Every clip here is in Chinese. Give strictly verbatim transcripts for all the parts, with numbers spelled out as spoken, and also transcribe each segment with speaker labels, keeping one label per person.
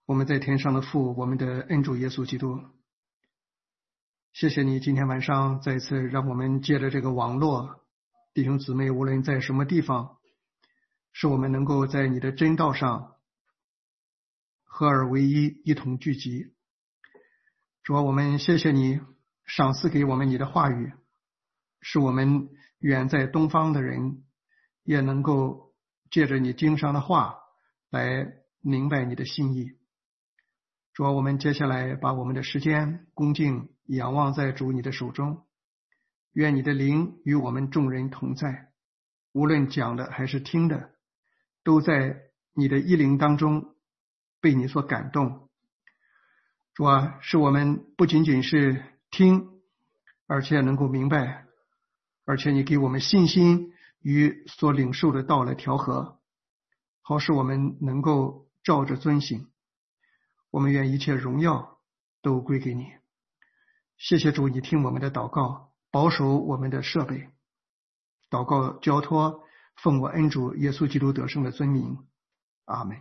Speaker 1: 我们在天上的父，我们的恩主耶稣基督，谢谢你今天晚上再次让我们借着这个网络，弟兄姊妹无论在什么地方，使我们能够在你的真道上合而为一，一同聚集。主啊，我们谢谢你赏赐给我们你的话语，使我们远在东方的人也能够借着你经上的话来明白你的心意。主啊，我们接下来把我们的时间恭敬仰望在主你的手中，愿你的灵与我们众人同在，无论讲的还是听的，都在你的意灵当中被你所感动。主啊，使我们不仅仅是听，而且能够明白，而且你给我们信心与所领受的道来调和，好使我们能够照着遵行。我们愿一切荣耀都归给你。谢谢主，你听我们的祷告，保守我们的设备。祷告交托，奉我恩主耶稣基督得胜的尊名，阿们。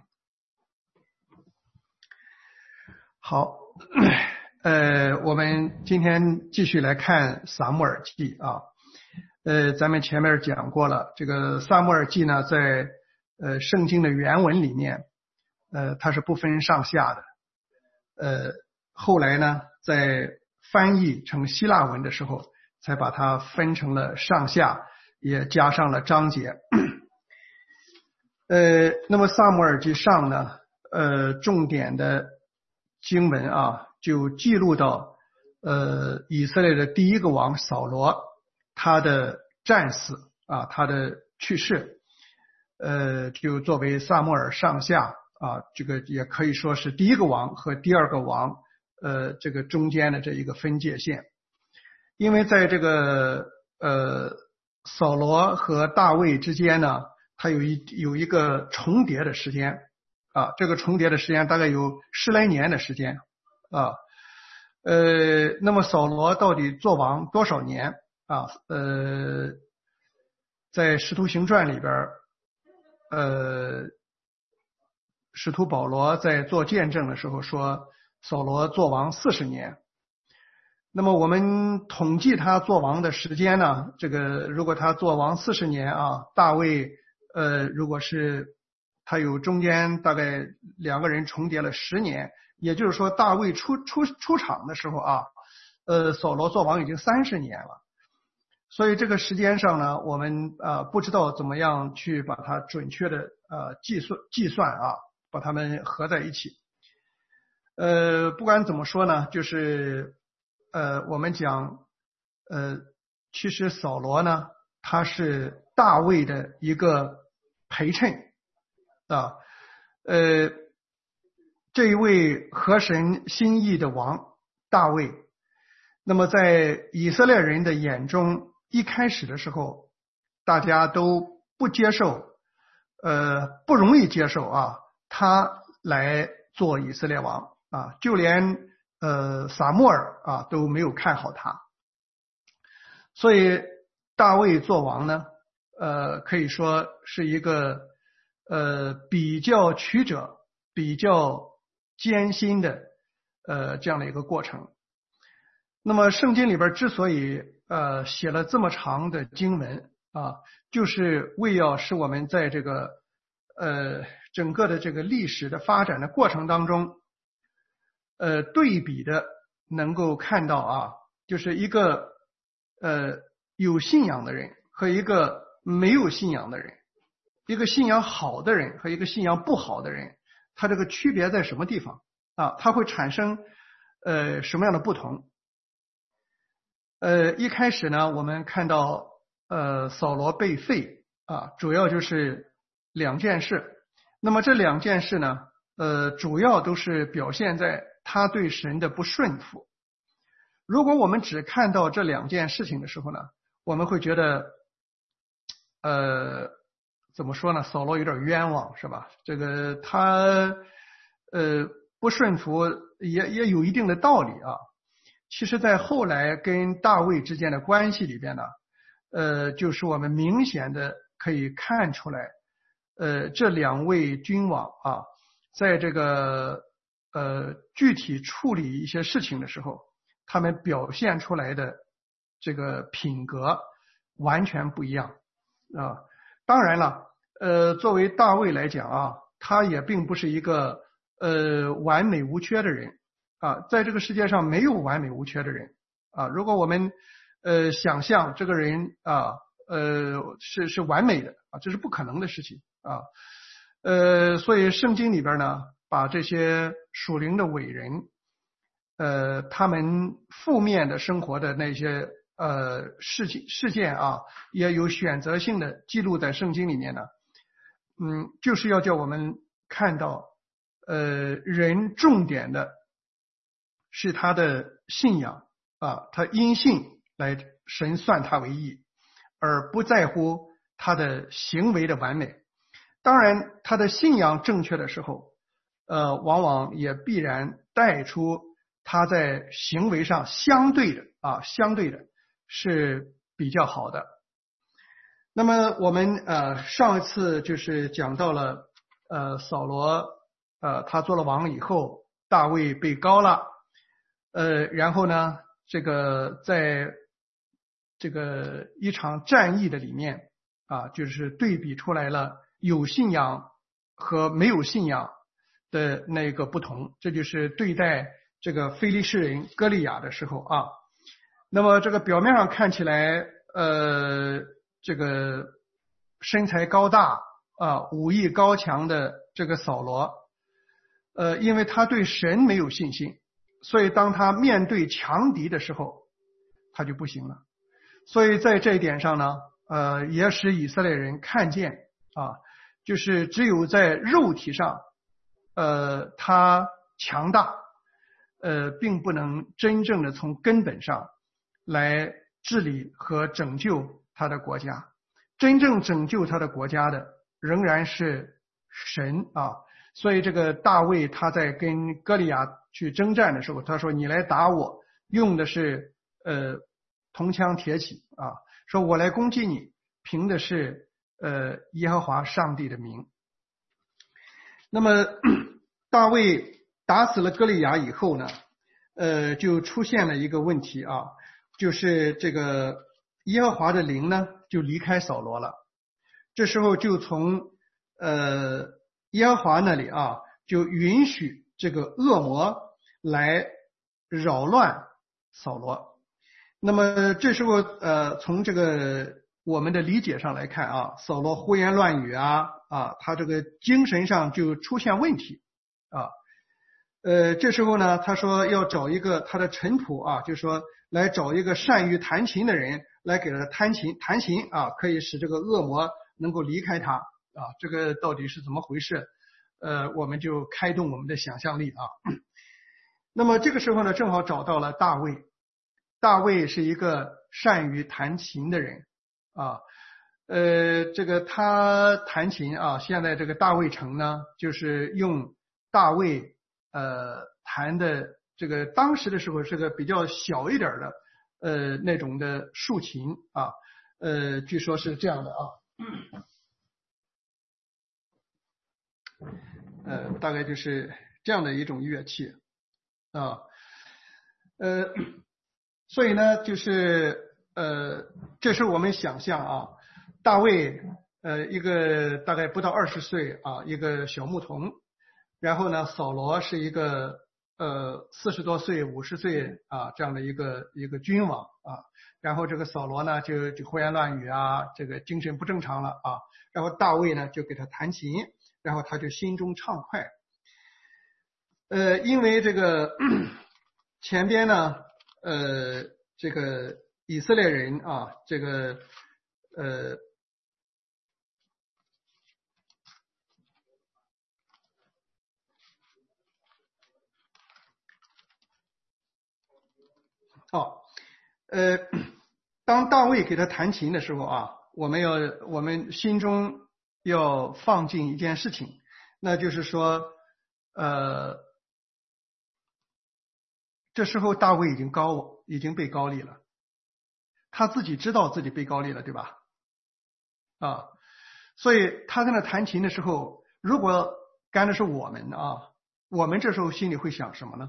Speaker 1: 好，呃，我们今天继续来看撒母耳记啊。呃，咱们前面讲过了，这个撒母耳记呢，在呃圣经的原文里面，呃，它是不分上下的。呃，后来呢，在翻译成希腊文的时候，才把它分成了上下，也加上了章节。呃，那么撒母耳记上呢，呃，重点的经文啊，就记录到呃以色列的第一个王扫罗他的战死啊，他的去世，呃，就作为撒母耳上下。啊，这个也可以说是第一个王和第二个王，呃，这个中间的这一个分界线。因为在这个呃扫罗和大卫之间呢，它有一有一个重叠的时间啊，这个重叠的时间大概有十来年的时间啊。呃，那么扫罗到底做王多少年啊？呃，在使徒行传里边，呃。使徒保罗在做见证的时候说，扫罗做王四十年。那么我们统计他做王的时间呢，这个如果他做王四十年啊，大卫呃，如果是他有中间大概两个人重叠了十年，也就是说大卫出出出场的时候啊，呃，扫罗做王已经三十年了。所以这个时间上呢，我们呃不知道怎么样去把它准确的呃计算计算啊。把它们合在一起。呃，不管怎么说呢，就是呃，我们讲，呃，其实扫罗呢，他是大卫的一个陪衬啊，呃，这一位合神心意的王大卫，那么在以色列人的眼中，一开始的时候，大家都不接受，呃，不容易接受啊。他来做以色列王啊，就连呃撒母耳啊都没有看好他，所以大卫做王呢，呃可以说是一个呃比较曲折、比较艰辛的呃这样的一个过程。那么圣经里边之所以呃写了这么长的经文啊，就是为要使我们在这个呃整个的这个历史的发展的过程当中，呃，对比的能够看到啊，就是一个呃有信仰的人和一个没有信仰的人，一个信仰好的人和一个信仰不好的人，他这个区别在什么地方啊？它会产生呃什么样的不同？呃，一开始呢，我们看到呃扫罗被废啊，主要就是两件事。那么这两件事呢，呃，主要都是表现在他对神的不顺服。如果我们只看到这两件事情的时候呢，我们会觉得，呃，怎么说呢？扫罗有点冤枉，是吧？这个他呃不顺服也也有一定的道理啊。其实，在后来跟大卫之间的关系里边呢，呃，就是我们明显的可以看出来。呃，这两位君王啊，在这个呃具体处理一些事情的时候，他们表现出来的这个品格完全不一样啊。当然了，呃，作为大卫来讲啊，他也并不是一个呃完美无缺的人啊，在这个世界上没有完美无缺的人啊。如果我们呃想象这个人啊呃是是完美的啊，这是不可能的事情啊。呃，所以圣经里边呢，把这些属灵的伟人，呃，他们负面的生活的那些呃事情事件啊，也有选择性的记录在圣经里面呢。嗯，就是要叫我们看到，呃，人重点的是他的信仰啊，他因信来神算他为义，而不在乎他的行为的完美。当然，他的信仰正确的时候，呃，往往也必然带出他在行为上相对的啊，相对的是比较好的。那么我们呃上一次就是讲到了呃扫罗呃他做了王以后，大卫被膏了，呃然后呢这个在这个一场战役的里面啊，就是对比出来了有信仰和没有信仰的那个不同，这就是对待这个非利士人歌利亚的时候啊。那么这个表面上看起来呃这个身材高大啊武艺高强的这个扫罗，呃因为他对神没有信心，所以当他面对强敌的时候他就不行了。所以在这一点上呢，呃，也使以色列人看见啊，就是只有在肉体上，呃，他强大，呃，并不能真正的从根本上来治理和拯救他的国家。真正拯救他的国家的仍然是神啊。所以这个大卫他在跟歌利亚去征战的时候，他说：“你来打我，用的是呃。”铜枪铁戟啊，说我来攻击你，凭的是呃耶和华上帝的名。那么大卫打死了歌利亚以后呢，呃，就出现了一个问题啊，就是这个耶和华的灵呢就离开扫罗了。这时候就从呃耶和华那里啊，就允许这个恶魔来扰乱扫罗。那么这时候呃从这个我们的理解上来看啊，扫罗胡言乱语啊啊，他这个精神上就出现问题啊。呃这时候呢，他说要找一个他的臣仆啊，就是说来找一个善于弹琴的人来给他弹琴弹琴啊，可以使这个恶魔能够离开他啊。这个到底是怎么回事？呃我们就开动我们的想象力啊。那么这个时候呢，正好找到了大卫。大卫是一个善于弹琴的人啊，呃，这个他弹琴啊，现在这个大卫城呢，就是用大卫呃弹的这个当时的时候是个比较小一点的呃那种的竖琴啊，呃，据说是这样的啊，呃，大概就是这样的一种乐器啊，呃。所以呢，就是呃，这是我们想象啊，大卫呃一个大概不到二十岁啊，一个小牧童，然后呢，扫罗是一个呃四十多岁、五十岁啊这样的一个一个君王啊，然后这个扫罗呢就就胡言乱语啊，这个精神不正常了啊，然后大卫呢就给他弹琴，然后他就心中畅快，呃，因为这个前边呢。呃，这个以色列人啊，这个呃，哦，呃，当大卫给他弹琴的时候啊，我们要我们心中要放进一件事情，那就是说，呃，这时候大卫已经高已经被高立了，他自己知道自己被高立了，对吧？啊，所以他在那弹琴的时候，如果干的是我们啊， 我们这时候心里会想什么呢？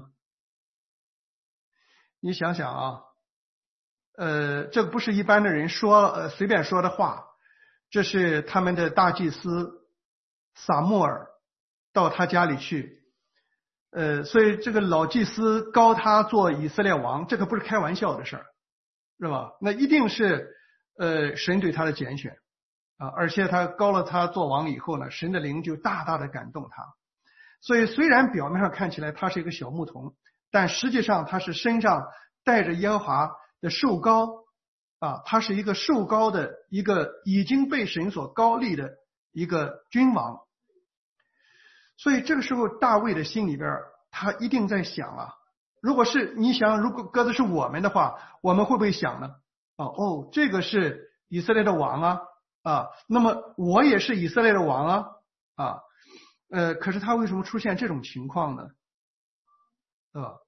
Speaker 1: 你想想啊，呃，这不是一般的人说呃随便说的话，这是他们的大祭司撒母耳到他家里去，呃，所以这个老祭司膏他做以色列王，这可不是开玩笑的事儿，是吧？那一定是呃神对他的拣选啊，而且他膏了他做王以后呢，神的灵就大大的感动他。所以虽然表面上看起来他是一个小牧童，但实际上他是身上带着耶和华的受膏啊，他是一个受膏的一个已经被神所膏立的一个君王。所以这个时候大卫的心里边他一定在想啊，如果是你想如果鸽子是我们的话，我们会不会想呢？哦哦，这个是以色列的王啊啊，那么我也是以色列的王啊啊。呃，可是他为什么出现这种情况呢？啊，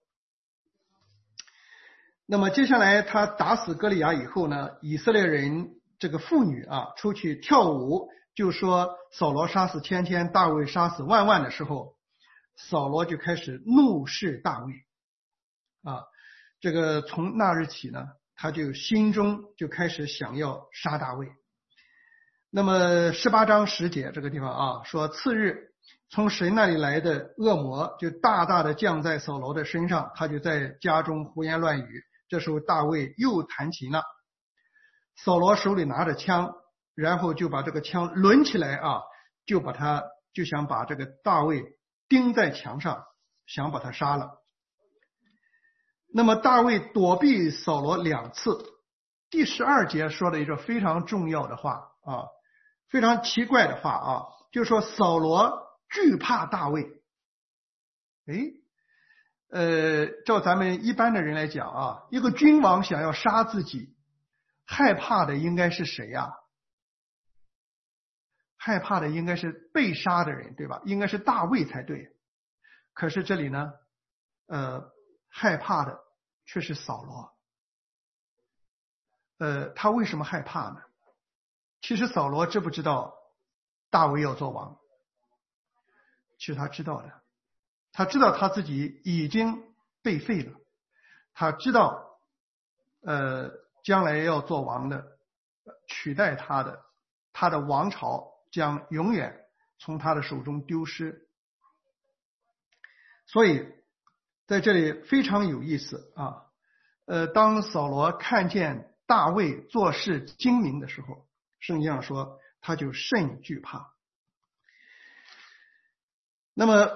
Speaker 1: 那么接下来他打死歌利亚以后呢，以色列人这个妇女啊出去跳舞，就说扫罗杀死千千，大卫杀死万万的时候，扫罗就开始怒视大卫啊。这个从那日起呢，他就心中就开始想要杀大卫。那么十八章十节这个地方啊，说次日。从神那里来的恶魔就大大的降在扫罗的身上，他就在家中胡言乱语。这时候大卫又弹琴了，扫罗手里拿着枪，然后就把这个枪抡起来啊，就把他就想把这个大卫钉在墙上，想把他杀了。那么大卫躲避扫罗两次。第十二节说了一个非常重要的话啊，非常奇怪的话啊，就是说扫罗惧怕大卫。诶，呃，照咱们一般的人来讲啊，一个君王想要杀自己，害怕的应该是谁呀？害怕的应该是被杀的人，对吧？应该是大卫才对。可是这里呢，呃，害怕的却是扫罗。呃，他为什么害怕呢？其实扫罗知不知道大卫要做王？其实他知道的，他知道他自己已经被废了，他知道呃将来要做王的取代他的，他的王朝将永远从他的手中丢失。所以在这里非常有意思啊，呃，当扫罗看见大卫做事精明的时候，圣经上说他就甚惧怕。那么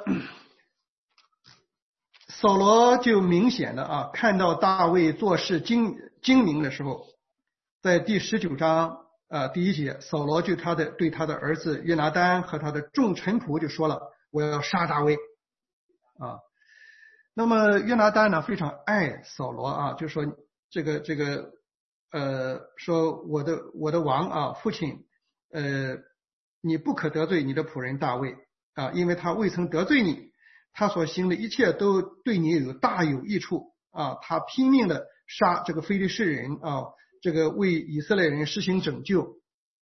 Speaker 1: 扫罗就明显的啊看到大卫做事精精明的时候，在第十九章啊第一节，扫罗就他的对他的儿子约拿单和他的众臣仆就说了，我要杀大卫啊。那么约拿单呢非常爱扫罗啊，就说这个这个呃说我的我的王啊父亲呃你不可得罪你的仆人大卫啊，因为他未曾得罪你，他所行的一切都对你有大有益处啊，他拼命的杀这个非利士人啊，这个为以色列人施行拯救。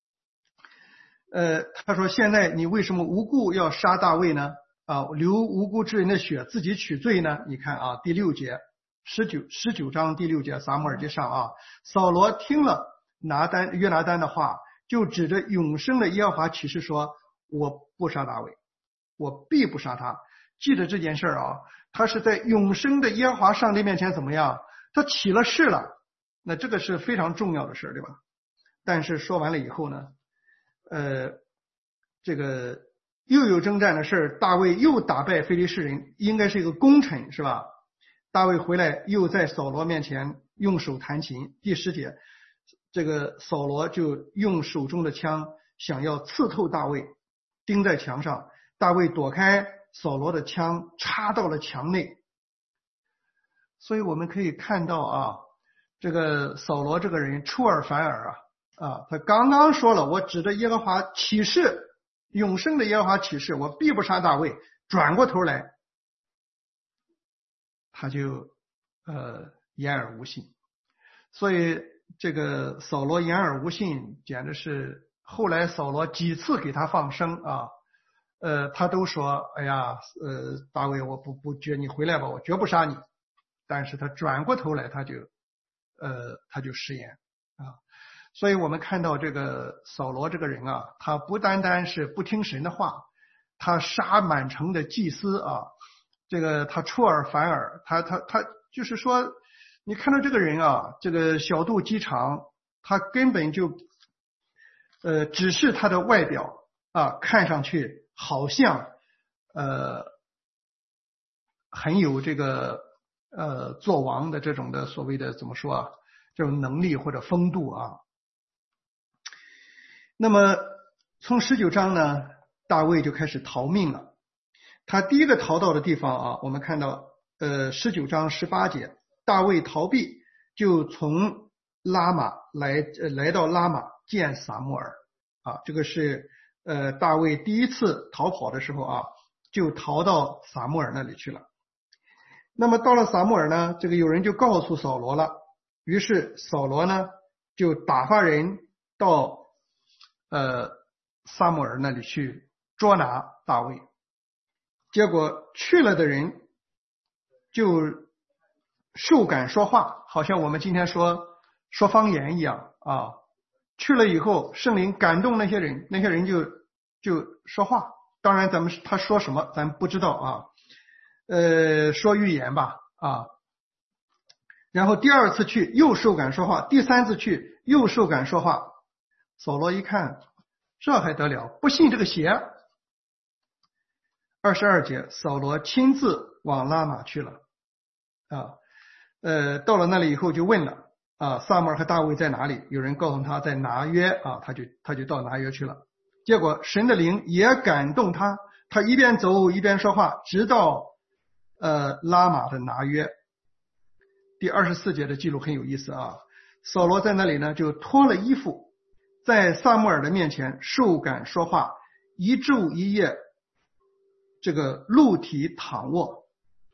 Speaker 1: 呃，他说现在你为什么无故要杀大卫呢？啊，流无辜之人的血，自己取罪呢？你看啊，第六节，十九十九章第六节，撒母耳记上啊，扫罗听了拿单约拿单的话，就指着永生的耶和华起誓说：“我不杀大卫，我必不杀他。”记着这件事啊，他是在永生的耶和华上帝面前怎么样？他起了誓了，那这个是非常重要的事，对吧？但是说完了以后呢，呃，这个。又有征战的事，大卫又打败非利士人，应该是一个功臣是吧？大卫回来又在扫罗面前用手弹琴。第十节，这个扫罗就用手中的枪想要刺透大卫，钉在墙上。大卫躲开，扫罗的枪插到了墙内。所以我们可以看到啊，这个扫罗这个人出尔反尔啊啊！他刚刚说了，我指着耶和华起誓。永生的耶和华起誓，我必不杀大卫。转过头来，他就呃言而无信。所以这个扫罗言而无信，简直是后来扫罗几次给他放生啊， 呃，他都说，哎呀，呃，大卫，我不不绝你回来吧，我绝不杀你。但是他转过头来，他就，呃，他就食言啊。所以我们看到这个扫罗这个人啊，他不单单是不听神的话，他杀满城的祭司啊，这个他出尔反尔，他他他就是说，你看到这个人啊，这个小肚鸡肠，他根本就，呃，只是他的外表啊，看上去好像呃很有这个呃做王的这种的所谓的怎么说啊，这种能力或者风度啊。那么从十九章呢，大卫就开始逃命了。他第一个逃到的地方啊，我们看到呃十九章十八节，大卫逃避，就从拉玛来呃来到拉玛见撒母耳啊，这个是呃大卫第一次逃跑的时候啊，就逃到撒母耳那里去了。那么到了撒母耳呢，这个有人就告诉扫罗了，于是扫罗呢就打发人到呃撒母耳那里去捉拿大卫。结果去了的人就受感说话，好像我们今天说说方言一样啊。去了以后，圣灵感动那些人，那些人就就说话。当然，咱们他说什么咱不知道啊，呃，说预言吧啊。然后第二次去又受感说话，第三次去又受感说话。扫罗一看，这还得了，不信这个邪。二十二节，扫罗亲自往拉玛去了啊，呃，到了那里以后就问了啊，撒母耳和大卫在哪里？有人告诉他在拿约啊，他就他就到拿约去了。结果神的灵也感动他，他一边走一边说话，直到呃拉玛的拿约。第二十四节的记录很有意思啊，扫罗在那里呢就脱了衣服，在撒母耳的面前受感说话，一昼一夜这个露体躺卧。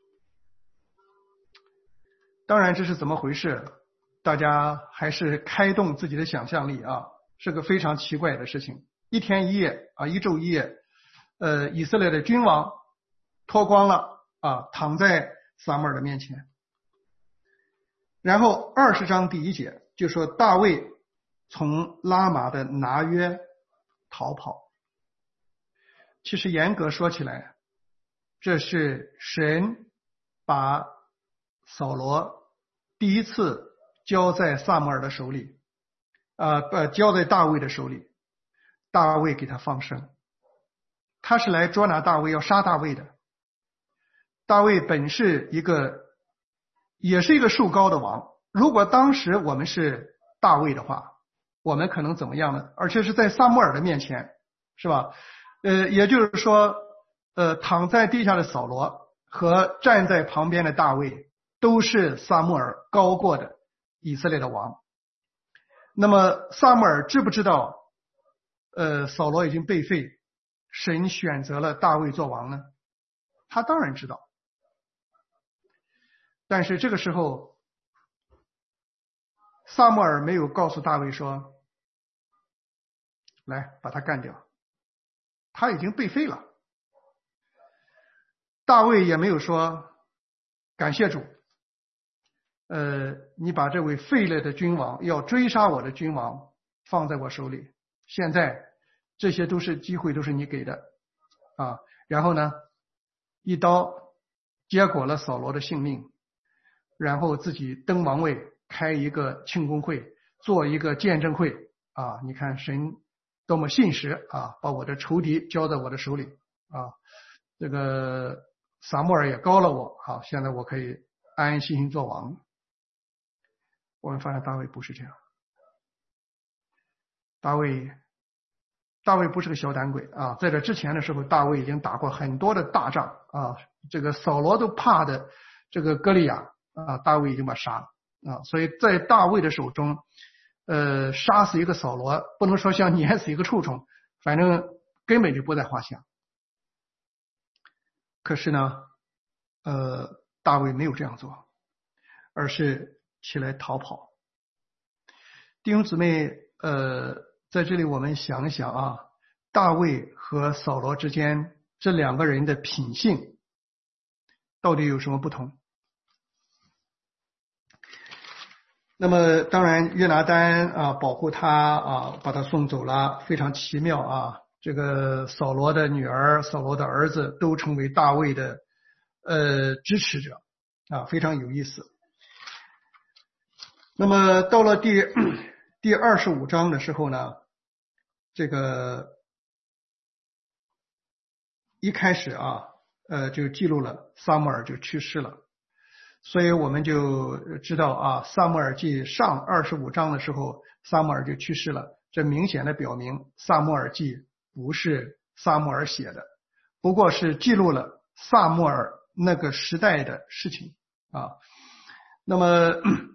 Speaker 1: 当然这是怎么回事，大家还是开动自己的想象力啊，是个非常奇怪的事情。一天一夜啊，一昼一夜，呃，以色列的君王脱光了啊，躺在撒母耳的面前。然后二十章第一节就说大卫从拉玛的拿约逃跑。其实严格说起来，这是神把扫罗第一次交在撒母耳的手里，呃呃，交在大卫的手里，大卫给他放生。他是来捉拿大卫，要杀大卫的。大卫本是一个，也是一个受膏的王。如果当时我们是大卫的话，我们可能怎么样呢？而且是在撒母耳的面前，是吧？呃，也就是说，呃，躺在地下的扫罗和站在旁边的大卫，都是撒母耳膏过的以色列的王。那么撒母耳知不知道，呃，扫罗已经被废，神选择了大卫做王呢？他当然知道。但是这个时候，撒母耳没有告诉大卫说，来把他干掉，他已经被废了。大卫也没有说，感谢主，呃，你把这位废了的君王，要追杀我的君王放在我手里，现在这些都是机会，都是你给的啊。然后呢，一刀结果了扫罗的性命，然后自己登王位，开一个庆功会，做一个见证会啊！你看神多么信实啊，把我的仇敌交在我的手里啊！这个撒母耳也膏了我，好，现在我可以安安心心做王。我们发现大卫不是这样，大卫大卫不是个小胆鬼啊！在这之前的时候，大卫已经打过很多的大仗啊，这个扫罗都怕的这个歌利亚啊，大卫已经把杀了啊，所以在大卫的手中，呃，杀死一个扫罗，不能说像碾死一个畜生，反正根本就不在话下。可是呢，呃，大卫没有这样做，而是起来逃跑。弟兄姊妹，呃，在这里我们想一想啊，大卫和扫罗之间这两个人的品性到底有什么不同？那么当然约拿单啊保护他啊，把他送走了，非常奇妙啊。这个扫罗的女儿、扫罗的儿子都成为大卫的呃支持者啊，非常有意思。那么到了第第二十五章的时候呢，这个一开始啊，呃就记录了撒母耳就去世了。所以我们就知道啊，撒母耳记上二十五章的时候，撒母耳就去世了。这明显的表明，撒母耳记不是撒母耳写的，不过是记录了撒母耳那个时代的事情啊。那么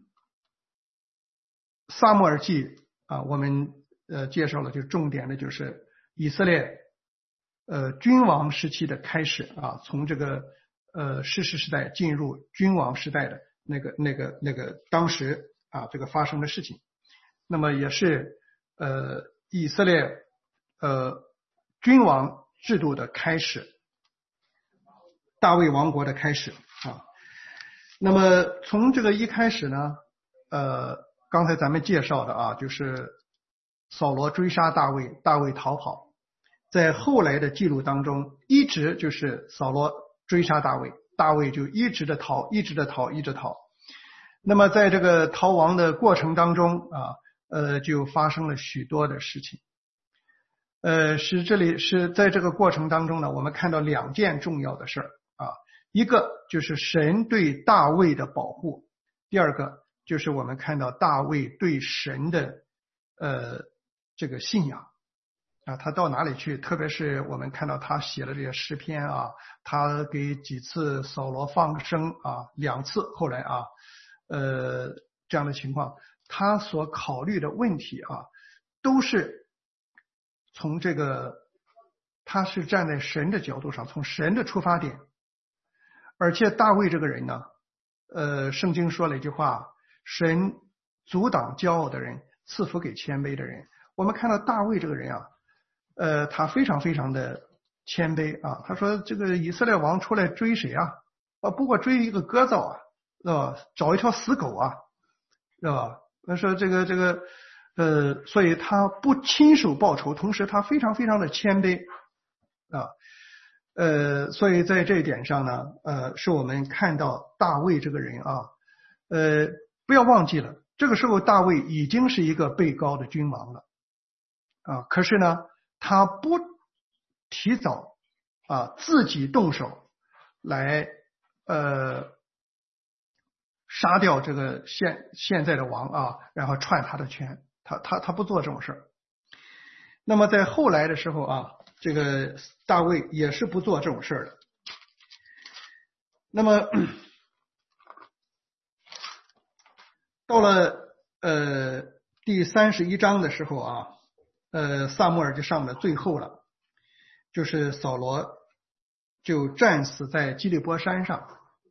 Speaker 1: 撒母耳记啊，我们呃介绍了，就重点的就是以色列呃君王时期的开始啊，从这个。呃，士师时代进入君王时代的那个、那个、那个当时啊，这个发生的事情，那么也是呃以色列呃君王制度的开始，大卫王国的开始啊。那么从这个一开始呢，呃，刚才咱们介绍的啊，就是扫罗追杀大卫，大卫逃跑，在后来的记录当中，一直就是扫罗追杀大卫，大卫就一直的逃，一直的逃，一直逃。那么在这个逃亡的过程当中啊，呃，就发生了许多的事情。呃，是这里是在这个过程当中呢，我们看到两件重要的事儿啊，一个就是神对大卫的保护，第二个就是我们看到大卫对神的呃这个信仰。啊，他到哪里去？特别是我们看到他写了这些诗篇啊，他给几次扫罗放生啊，两次后来啊，呃，这样的情况，他所考虑的问题啊，都是从这个，他是站在神的角度上，从神的出发点。而且大卫这个人呢，呃，圣经说了一句话：神阻挡骄傲的人，赐福给谦卑的人。我们看到大卫这个人啊。呃，他非常非常的谦卑啊。他说：“这个以色列王出来追谁啊？啊，不过追一个鸽子啊，是吧？找一条死狗啊，是吧？”他说：“这个这个，呃，所以他不亲手报仇，同时他非常非常的谦卑啊。呃，所以在这一点上呢，呃，是我们看到大卫这个人啊，呃，不要忘记了，这个时候大卫已经是一个被膏的君王了啊，可是呢。”他不提早啊自己动手来呃杀掉这个现现在的王啊，然后篡他的权，他他他不做这种事儿。那么在后来的时候啊，这个大卫也是不做这种事儿的。那么到了呃第三十一章的时候啊。呃，撒母耳就上了最后了，就是扫罗就战死在基利波山上，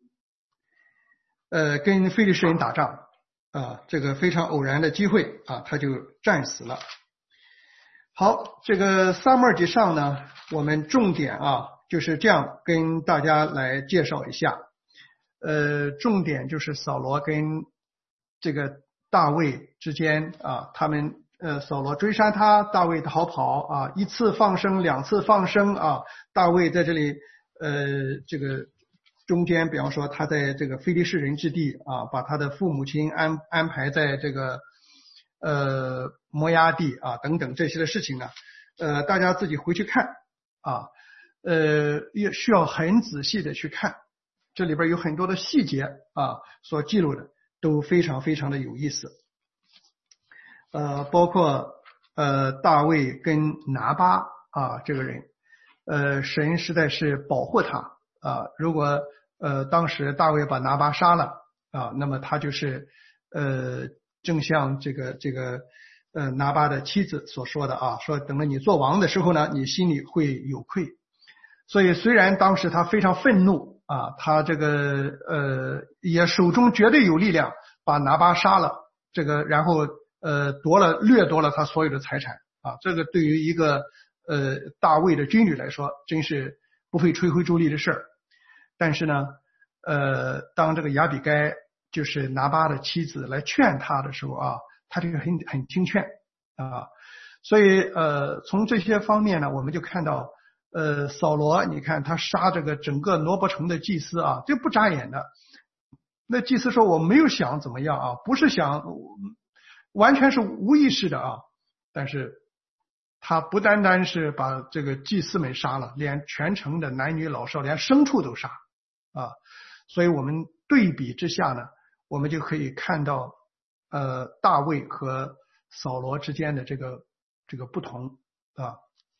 Speaker 1: 呃，跟非利士人打仗啊，这个非常偶然的机会啊，他就战死了。好，这个撒母耳记上呢，我们重点啊就是这样跟大家来介绍一下，呃，重点就是扫罗跟这个大卫之间啊，他们。呃，扫罗追杀他，大卫逃跑啊，一次放生，两次放生啊，大卫在这里呃这个中间，比方说他在这个非利士人之地啊，把他的父母亲安安排在这个呃摩押地啊等等这些的事情呢，呃大家自己回去看啊，呃也需要很仔细的去看，这里边有很多的细节啊所记录的都非常非常的有意思。呃，包括呃大卫跟拿巴啊这个人，呃神实在是保护他啊。如果呃当时大卫把拿巴杀了啊，那么他就是呃正像这个这个呃拿巴的妻子所说的啊，说等到你做王的时候呢，你心里会有愧。所以虽然当时他非常愤怒啊，他这个呃也手中绝对有力量把拿巴杀了，这个然后。呃，夺了掠夺了他所有的财产啊！这个对于一个呃大卫的军旅来说，真是不会吹灰助力的事儿。但是呢，呃，当这个亚比该就是拿巴的妻子来劝他的时候啊，他这个很很听劝啊。所以呃，从这些方面呢，我们就看到，呃，扫罗，你看他杀这个整个挪伯城的祭司啊，这不眨眼的。那祭司说我没有想怎么样啊，不是想，完全是无意识的啊。但是他不单单是把这个祭司们杀了，连全城的男女老少，连牲畜都杀啊。所以我们对比之下呢，我们就可以看到，呃，大卫和扫罗之间的这个这个不同啊。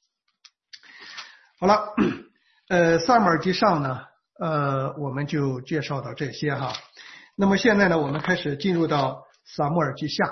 Speaker 1: 好了，呃，撒母耳记上呢，呃，我们就介绍到这些哈。那么现在呢，我们开始进入到撒母耳记下。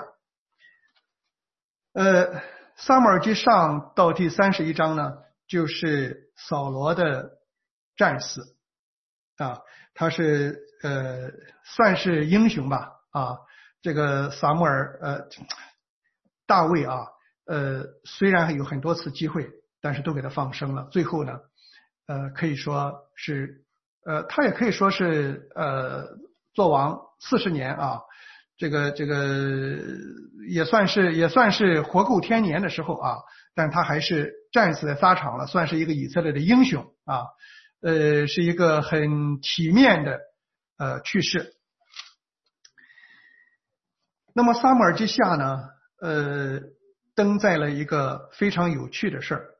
Speaker 1: 呃，撒母耳记上到第三十一章呢，就是扫罗的战死啊，他是呃算是英雄吧啊。这个撒母耳呃大卫啊，呃虽然有很多次机会，但是都给他放生了。最后呢，呃可以说是呃他也可以说是呃做王四十年啊。这个这个也算是也算是活够天年的时候啊，但他还是战死在沙场了，算是一个以色列的英雄啊，呃，是一个很体面的呃去世。那么撒母耳记下呢，呃，登在了一个非常有趣的事儿。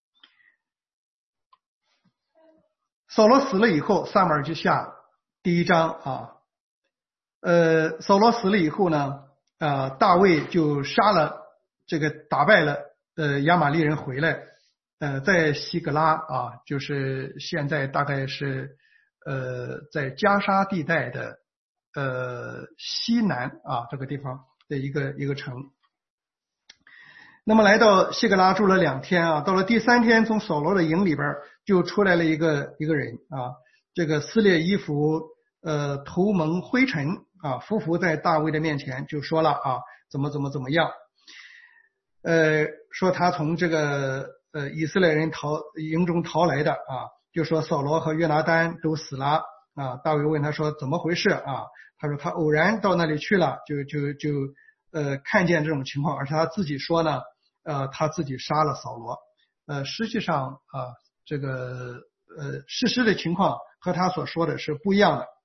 Speaker 1: 扫罗死了以后，撒母耳记下第一章啊。呃，扫罗死了以后呢，呃，大卫就杀了这个打败了呃亚玛力人回来，呃，在西格拉啊，就是现在大概是呃在加沙地带的呃西南啊这个地方的一个一个城。那么来到西格拉住了两天啊，到了第三天，从扫罗的营里边就出来了一个一个人啊，这个撕裂衣服，呃，头蒙灰尘啊，匍匐在大卫的面前，就说了啊，怎么怎么怎么样，呃，说他从这个呃以色列人逃营中逃来的啊，就说扫罗和约拿单都死了啊。大卫问他说怎么回事啊？他说他偶然到那里去了，就就就呃看见这种情况，而且他自己说呢，呃他自己杀了扫罗，呃实际上啊这个呃事实的情况和他所说的是不一样的。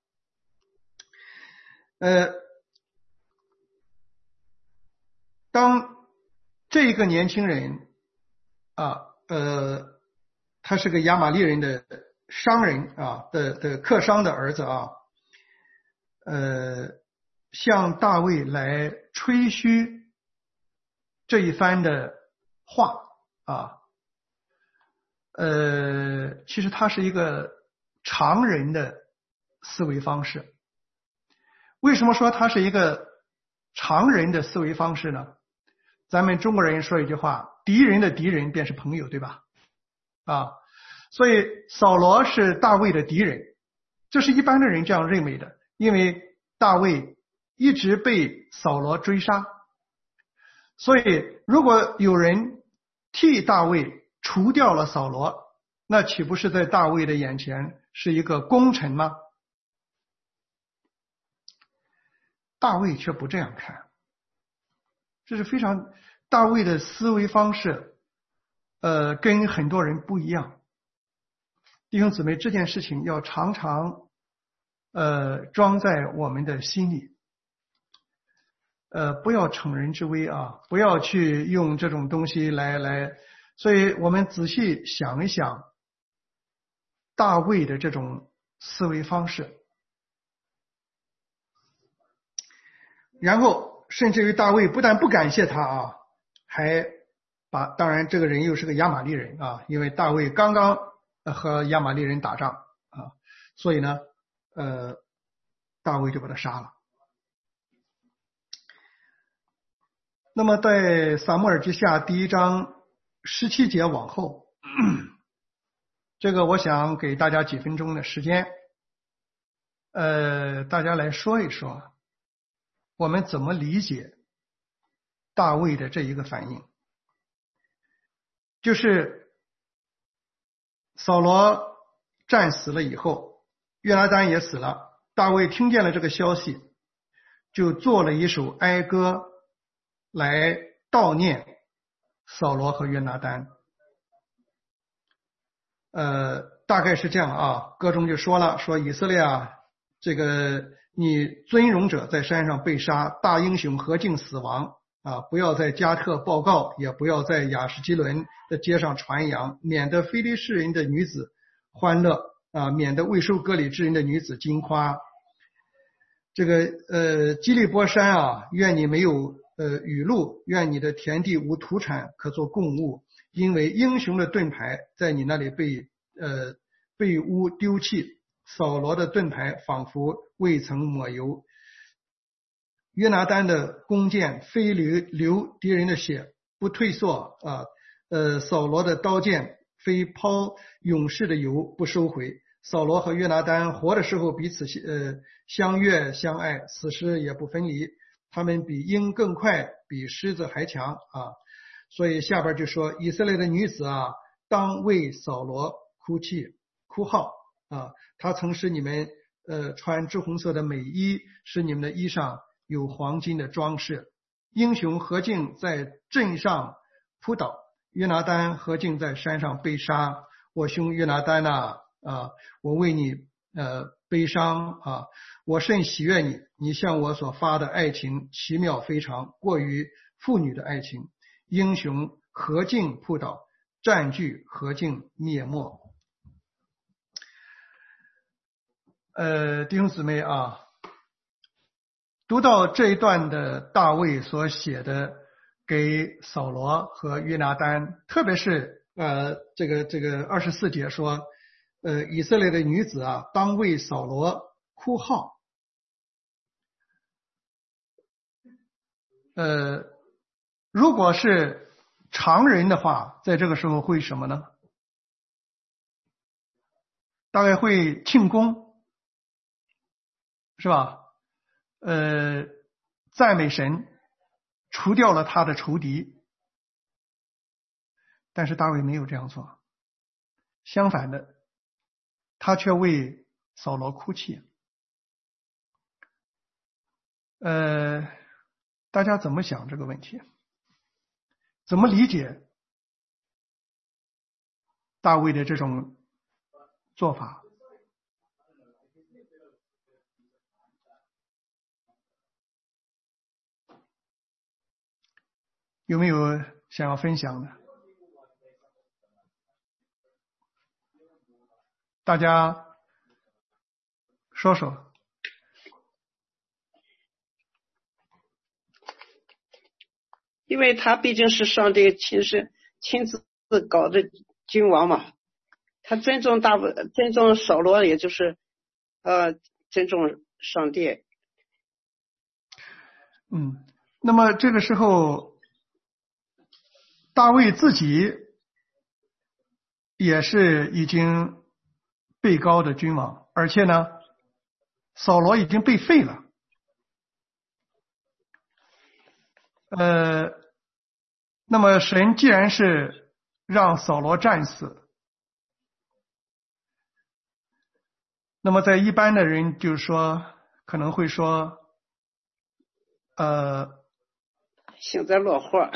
Speaker 1: 呃，当这个年轻人啊，呃，他是个亚玛力人的商人啊的的客商的儿子啊，呃，向大卫来吹嘘这一番的话啊，呃，其实他是一个常人的思维方式。为什么说他是一个常人的思维方式呢？咱们中国人说一句话，敌人的敌人便是朋友，对吧？啊，所以扫罗是大卫的敌人，这是一般的人这样认为的，因为大卫一直被扫罗追杀，所以如果有人替大卫除掉了扫罗，那岂不是在大卫的眼前是一个功臣吗？大卫却不这样看，这是非常大卫的思维方式，呃，跟很多人不一样。弟兄姊妹，这件事情要常常呃装在我们的心里，呃，不要乘人之危啊，不要去用这种东西来来，所以我们仔细想一想大卫的这种思维方式。然后甚至于大卫不但不感谢他啊，还把，当然这个人又是个亚玛力人啊，因为大卫刚刚和亚玛力人打仗啊，所以呢呃大卫就把他杀了。那么在撒母耳记下第一章十七节往后，这个我想给大家几分钟的时间，呃大家来说一说我们怎么理解大卫的这一个反应。就是扫罗战死了以后，约拿单也死了。大卫听见了这个消息，就做了一首哀歌来悼念扫罗和约拿单。呃，大概是这样啊，歌中就说了，说以色列啊，这个你尊荣者在山上被杀，大英雄何竟死亡啊！不要在加特报告，也不要在亚什基伦的街上传扬，免得非利士人的女子欢乐啊，免得未受割礼之人的女子惊夸。这个呃，基利波山啊，愿你没有呃雨露，愿你的田地无土产可做供物，因为英雄的盾牌在你那里被呃被污丢弃，扫罗的盾牌仿佛未曾抹油，约拿单的弓箭非流流敌人的血不退缩啊，呃，扫罗的刀剑非抛勇士的油不收回。扫罗和约拿单活的时候彼此呃相悦相爱，死时也不分离。他们比鹰更快，比狮子还强啊！所以下边就说，以色列的女子啊，当为扫罗哭泣哭号啊！他曾使你们呃穿朱红色的美衣，使你们的衣裳有黄金的装饰。英雄何竟在阵上扑倒，约拿单何竟在山上被杀。我兄约拿单呐啊，我为你呃悲伤啊，我甚喜悦你，你向我所发的爱情奇妙非常，过于妇女的爱情。英雄何竟扑倒，占据何竟灭没。呃，弟兄姊妹啊，读到这一段的大卫所写的给扫罗和约拿单，特别是呃这个这个二十四节说，呃以色列的女子啊，当为扫罗哭号。呃，如果是常人的话，在这个时候会什么呢？大概会庆功，是吧？呃，赞美神，除掉了他的仇敌。但是大卫没有这样做，相反的，他却为扫罗哭泣。呃，大家怎么想这个问题？怎么理解大卫的这种做法？有没有想要分享的？大家说说。
Speaker 2: 因为他毕竟是上帝亲身亲自搞的君王嘛，他尊重大卫，尊重扫罗，也就是呃尊重上帝。
Speaker 1: 嗯，那么这个时候，大卫自己也是已经被高的君王，而且呢，扫罗已经被废了。呃，那么神既然是让扫罗战死，那么在一般的人就是说可能会说，呃，
Speaker 2: 幸灾乐祸。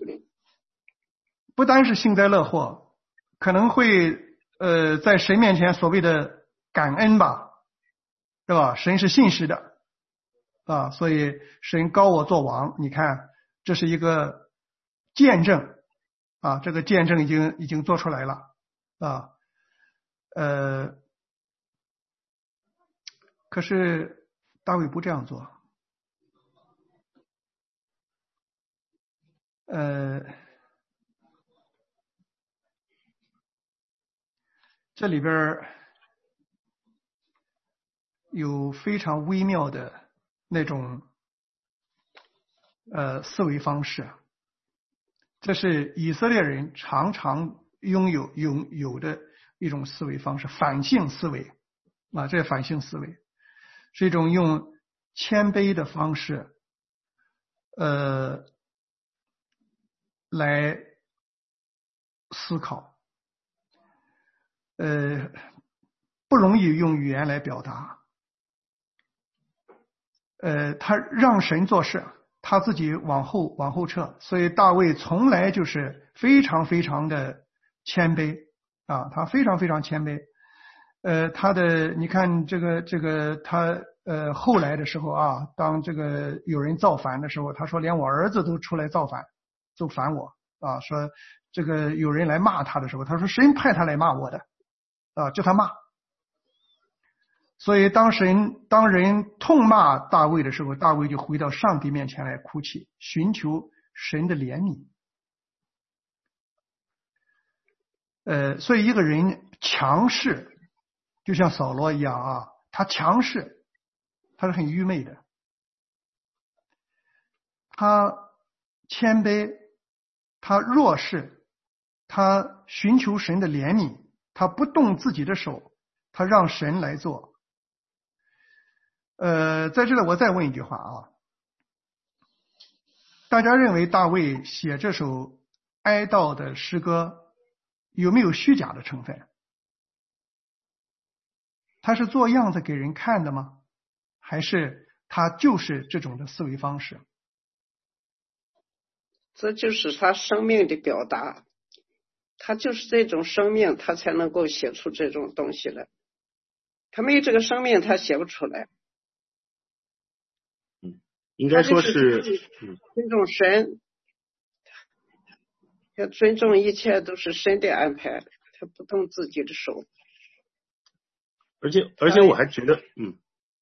Speaker 1: 不单是幸灾乐祸，可能会呃在神面前所谓的感恩吧，对吧？神是信实的啊，所以神膏我做王，你看这是一个见证啊，这个见证已经已经做出来了啊，呃，可是大卫不这样做，呃，这里边有非常微妙的那种呃思维方式，这是以色列人常常拥有拥有的一种思维方式，反性思维啊，这是反性思维，是一种用谦卑的方式呃来思考。呃， 不容易用语言来表达。呃，他让神做事，他自己往后往后撤，所以大卫从来就是非常非常的谦卑啊，他非常非常谦卑。呃，他的你看这个这个他呃后来的时候啊，当这个有人造反的时候，他说连我儿子都出来造反，就反我啊，说这个有人来骂他的时候，他说谁派他来骂我的啊，叫他骂。所以当神当人痛骂大卫的时候，大卫就回到上帝面前来哭泣，寻求神的怜悯。呃，所以一个人强势，就像扫罗一样啊，他强势，他是很愚昧的。他谦卑，他弱势，他寻求神的怜悯，他不动自己的手，他让神来做。呃，在这里我再问一句话啊，大家认为大卫写这首哀悼的诗歌有没有虚假的成分？他是做样子给人看的吗？还是他就是这种的思维方式？
Speaker 2: 这就是他生命的表达，他就是这种生命，他才能够写出这种东西来。他没有这个生命，他写不出来。
Speaker 3: 嗯，应该说是
Speaker 2: 尊重神，要尊重一切都是神的安排，他不动自己的手。
Speaker 3: 而且而且我还觉得，嗯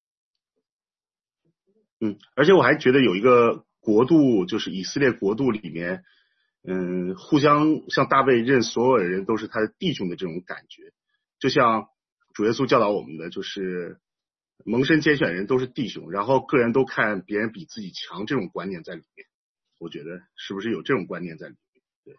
Speaker 3: 嗯，而且我还觉得有一个国度，就是以色列国度里面，嗯，互相像大卫认所有人都是他的弟兄的这种感觉，就像主耶稣教导我们的，就是蒙神拣选人都是弟兄，然后个人都看别人比自己强这种观念在里面。我觉得是不是有这种观念在里面？对。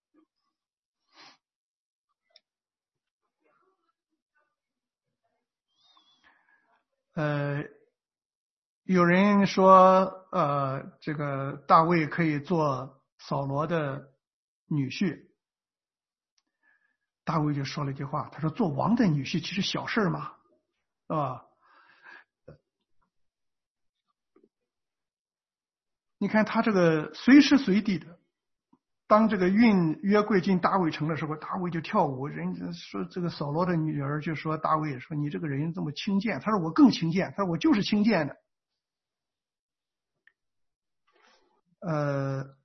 Speaker 1: 呃，有人说，呃，这个大卫可以做扫罗的女婿。大卫就说了一句话，他说：“做王的女婿其实小事嘛，是吧？”你看他这个随时随地的，当这个运约柜进大卫城的时候，大卫就跳舞。人家说这个扫罗的女儿就说大卫说：“你这个人这么轻贱。”他说：“我更轻贱。”他说：“我就是轻贱的。”呃，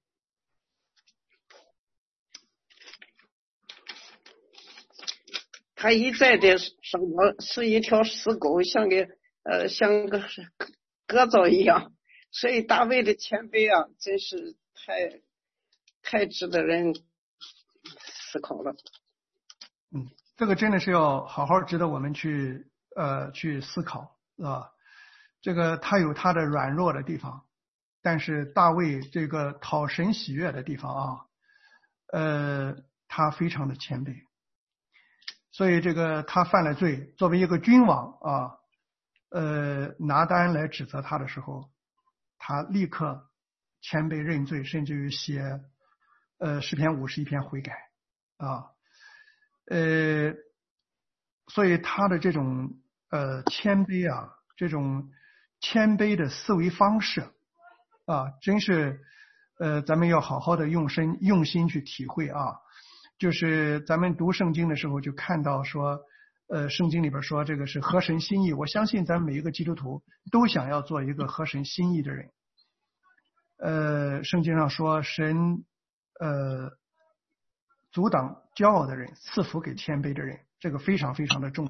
Speaker 2: 他一再的说我是一条死狗，像个呃像个鸽子一样。所以大卫的谦卑啊，真是太太值得人思考了。
Speaker 1: 嗯，这个真的是要好好值得我们去呃去思考啊。这个他有他的软弱的地方，但是大卫这个讨神喜悦的地方啊，呃，他非常的谦卑。所以这个他犯了罪，作为一个君王啊，呃，拿单来指责他的时候，他立刻谦卑认罪，甚至于写呃诗篇五十一篇悔改啊，呃，所以他的这种呃谦卑啊，这种谦卑的思维方式啊，真是呃咱们要好好的用心用心去体会啊。就是咱们读圣经的时候就看到说，呃，圣经里边说这个是合神心意。我相信咱们每一个基督徒都想要做一个合神心意的人。呃，圣经上说神呃阻挡骄傲的人，赐福给谦卑的人，这个非常非常的重要。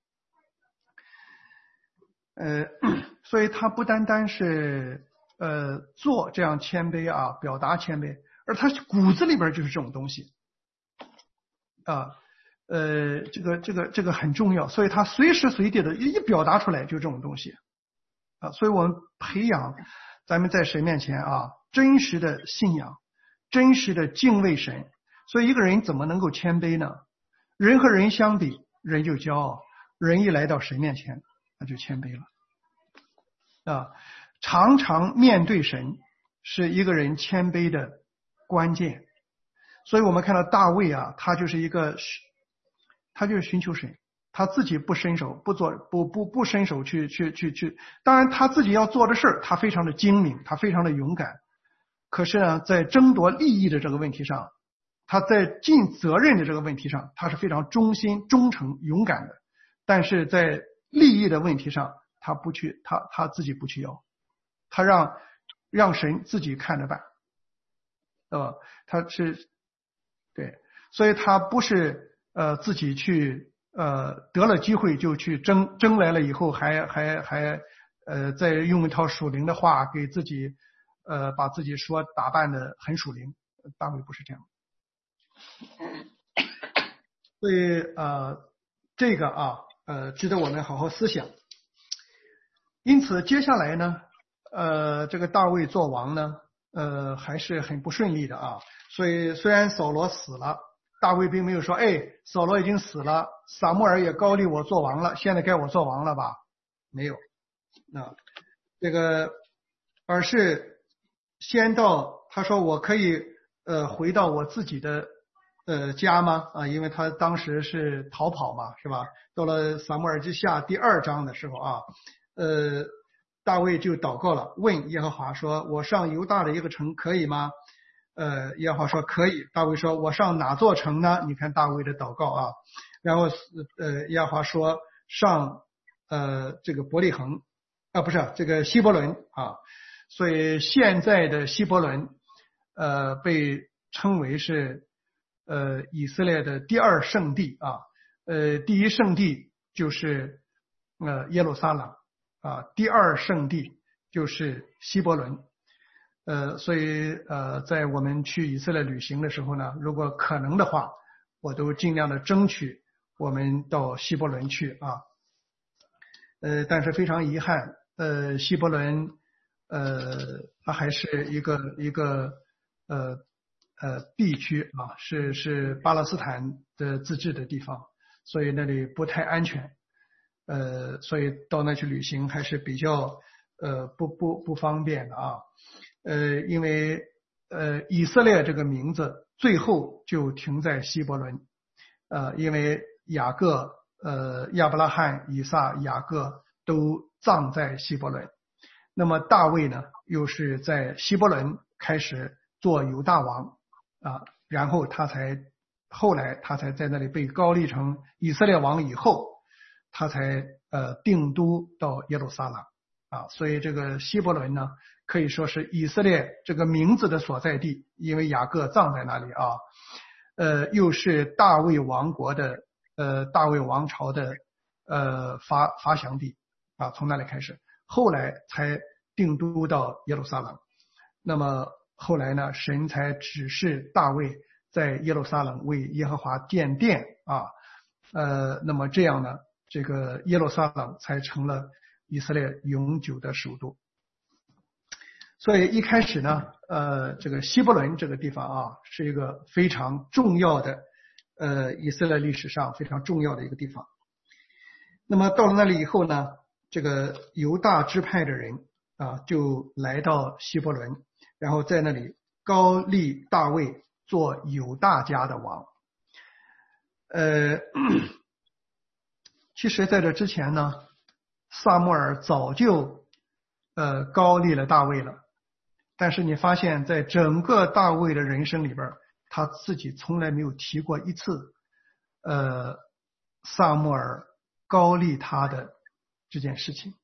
Speaker 1: 呃，所以他不单单是呃做这样谦卑啊，表达谦卑，而他骨子里边就是这种东西。啊，呃，这个这个这个很重要，所以他随时随地的一表达出来就这种东西啊，所以我们培养咱们在神面前啊真实的信仰，真实的敬畏神。所以一个人怎么能够谦卑呢？人和人相比，人就骄傲；人一来到神面前，那就谦卑了啊。常常面对神是一个人谦卑的关键。所以我们看到大卫啊，他就是一个，他就是寻求神他自己不伸手，不做，不不不伸手去去去去。当然，他自己要做的事儿，他非常的精明，他非常的勇敢。可是呢，在争夺利益的这个问题上，他在尽责任的这个问题上，他是非常忠心、忠诚、勇敢的。但是在利益的问题上，他不去，他他自己不去要，他让让神自己看着办，对吧？他是对，所以他不是呃自己去。呃，得了机会就去争，争来了以后还还还呃，再用一套属灵的话给自己呃，把自己说打扮的很属灵。大卫不是这样，所以呃，这个啊呃，值得我们好好思想。因此，接下来呢，呃，这个大卫做王呢，呃，还是很不顺利的啊。所以，虽然扫罗死了。大卫并没有说，哎，扫罗已经死了，撒母耳也膏立我做王了，现在该我做王了吧？没有，啊，这个，而是先到他说我可以呃回到我自己的呃家吗？啊，因为他当时是逃跑嘛，是吧？到了撒母耳记下第二章的时候啊，呃，大卫就祷告了，问耶和华说：“我上犹大的一个城可以吗？”呃，耶和华说可以。大卫说：“我上哪座城呢？”你看大卫的祷告啊。然后呃，耶和华说上呃这个伯利恒啊，不是这个希伯伦啊。所以现在的希伯伦呃被称为是呃以色列的第二圣地啊。呃，第一圣地就是呃耶路撒冷啊，第二圣地就是希伯伦。呃，所以呃，在我们去以色列旅行的时候呢，如果可能的话，我都尽量的争取我们到希伯伦去啊。呃，但是非常遗憾，呃，希伯伦呃，它还是一个一个呃呃地区啊，是是巴勒斯坦的自治的地方，所以那里不太安全。呃，所以到那去旅行还是比较呃不不不方便的啊。呃，因为呃以色列这个名字最后就停在希伯伦，呃，因为雅各呃亚伯拉罕、以撒、雅各都葬在希伯伦，那么大卫呢又是在希伯伦开始做犹大王啊，然后他才后来他才在那里被膏立成以色列王以后，他才呃定都到耶路撒冷啊，所以这个希伯伦呢可以说是以色列这个名字的所在地，因为雅各葬在那里啊，呃，又是大卫王国的呃大卫王朝的呃发发祥地啊，从那里开始，后来才定都到耶路撒冷。那么后来呢，神才指示大卫在耶路撒冷为耶和华建殿啊，呃，那么这样呢，这个耶路撒冷才成了以色列永久的首都。所以一开始呢，呃，这个希伯伦这个地方啊，是一个非常重要的，呃，以色列历史上非常重要的一个地方。那么到了那里以后呢，这个犹大支派的人啊，就来到希伯伦，然后在那里膏立大卫做犹大家的王。呃，其实在这之前呢，撒母耳早就呃膏立了大卫了。但是你发现在整个大卫的人生里边，他自己从来没有提过一次呃撒母耳膏立他的这件事情。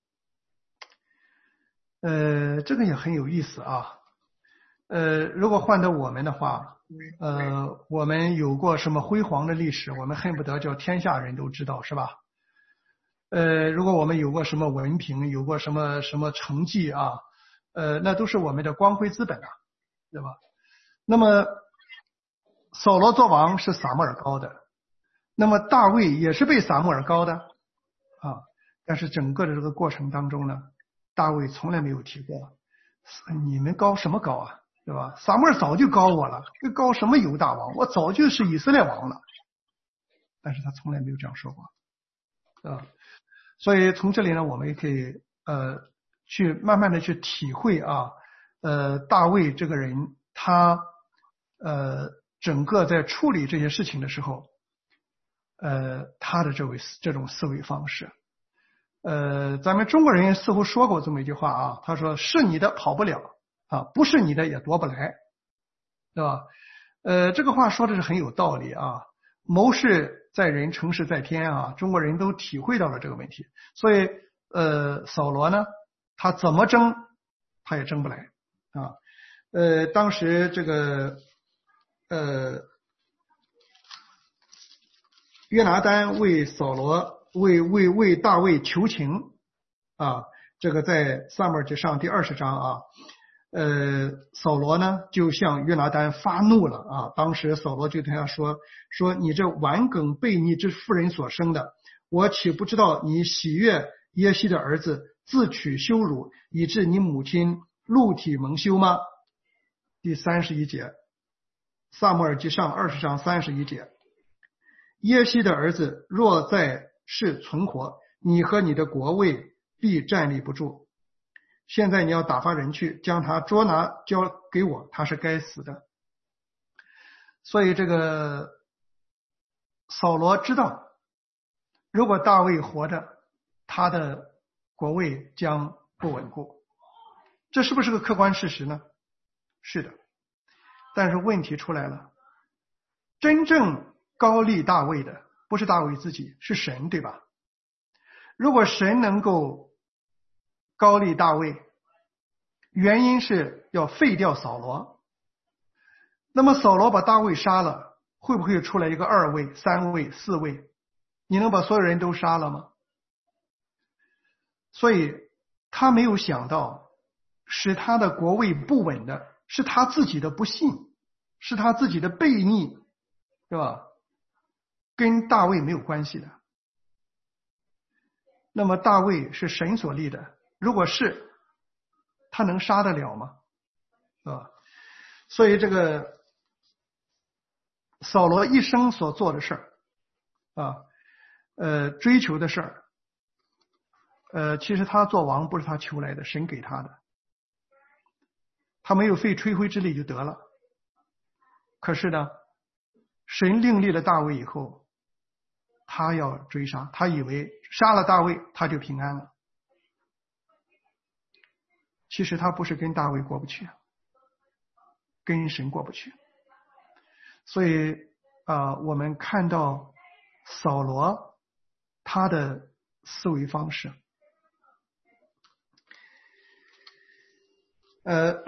Speaker 1: 呃，这个也很有意思啊。呃，如果换到我们的话，呃，我们有过什么辉煌的历史，我们恨不得叫天下人都知道，是吧？呃，如果我们有过什么文凭，有过什么什么成绩啊，呃，那都是我们的光辉资本啊，对吧？那么扫罗做王是撒母耳膏的，那么大卫也是被撒母耳膏的啊，但是整个的这个过程当中呢，大卫从来没有提过你们膏什么膏啊，对吧？撒母耳早就膏我了，这膏什么犹大王，我早就是以色列王了，但是他从来没有这样说过啊。所以从这里呢，我们也可以呃去慢慢的去体会啊，呃大卫这个人他呃整个在处理这些事情的时候， 呃他的这位这种思维方式。呃，咱们中国人似乎说过这么一句话啊，他说是你的跑不了啊，不是你的也夺不来，对吧？呃，这个话说的是很有道理啊。谋事在人，成事在天啊，中国人都体会到了这个问题。所以，呃，扫罗呢，他怎么争，他也争不来啊。呃，当时这个，呃，约拿单为扫罗为为为大卫求情啊，这个在撒母耳记上第二十章啊。呃，扫罗呢就向约拿单发怒了啊！当时扫罗就对他说：“说你这顽梗悖逆之妇人所生的，我岂不知道你喜悦耶西的儿子，自取羞辱，以致你母亲露体蒙羞吗？”第三十一节，撒母耳记上二十章三十一节，耶西的儿子若在世存活，你和你的国位必站立不住。现在你要打发人去，将他捉拿交给我，他是该死的。所以这个扫罗知道，如果大卫活着，他的国位将不稳固。这是不是个客观事实呢？是的。但是问题出来了，真正高立大卫的不是大卫自己，是神，对吧？如果神能够高立大卫，原因是要废掉扫罗。那么扫罗把大卫杀了，会不会出来一个二位、三位、四位？你能把所有人都杀了吗？所以他没有想到，使他的国位不稳的是他自己的不信，是他自己的悖逆，对吧？跟大卫没有关系的。那么大卫是神所立的，如果是，他能杀得了吗？啊，所以这个扫罗一生所做的事儿啊，呃，追求的事儿，呃，其实他做王不是他求来的，神给他的，他没有费吹灰之力就得了。可是呢，神另立了大卫以后，他要追杀，他以为杀了大卫他就平安了。其实他不是跟大卫过不去，跟神过不去。所以啊、呃，我们看到扫罗他的思维方式，呃，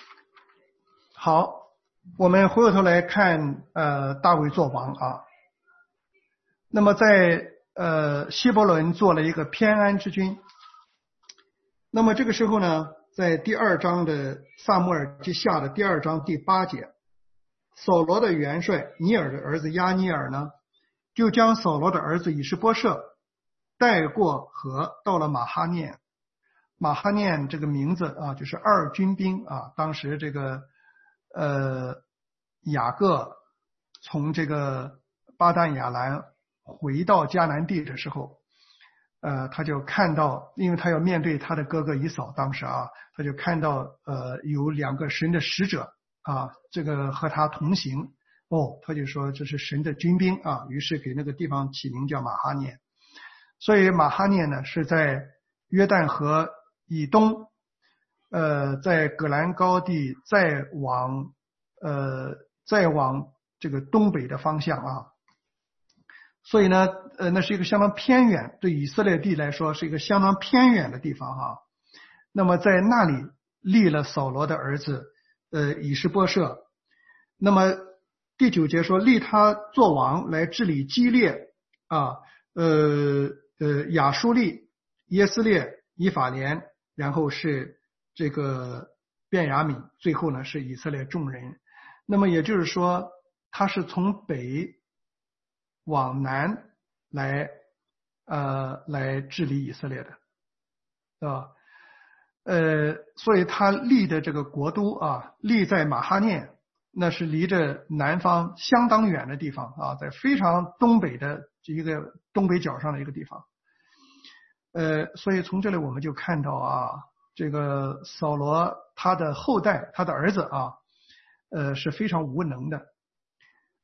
Speaker 1: 好，我们回过头来看呃大卫做王啊。那么在呃希伯伦做了一个偏安之君。那么这个时候呢，在第二章的撒母耳记下的第二章第八节，扫罗的元帅尼尔的儿子亚尼尔呢，就将扫罗的儿子以实波设带过河，到了马哈念。马哈念这个名字啊，就是二军兵啊。当时这个呃雅各从这个巴旦亚兰回到迦南地的时候，呃，他就看到，因为他要面对他的哥哥以扫，当时啊，他就看到呃有两个神的使者啊，这个和他同行，哦，他就说这是神的军兵啊，于是给那个地方起名叫马哈念。所以马哈念呢是在约旦河以东，呃，在葛兰高地再往呃再往这个东北的方向啊。所以呢，呃，那是一个相当偏远，对以色列地来说是一个相当偏远的地方啊。那么在那里立了扫罗的儿子，呃，以实波设。那么第九节说，立他做王来治理基列啊，呃呃亚书利、耶斯列、以法莲，然后是这个便雅悯，最后呢是以色列众人。那么也就是说，他是从北往南来呃来治理以色列的，对吧？呃，所以他立的这个国都啊，立在马哈念，那是离着南方相当远的地方啊，在非常东北的一个东北角上的一个地方。呃，所以从这里我们就看到啊，这个扫罗他的后代，他的儿子啊，呃是非常无能的。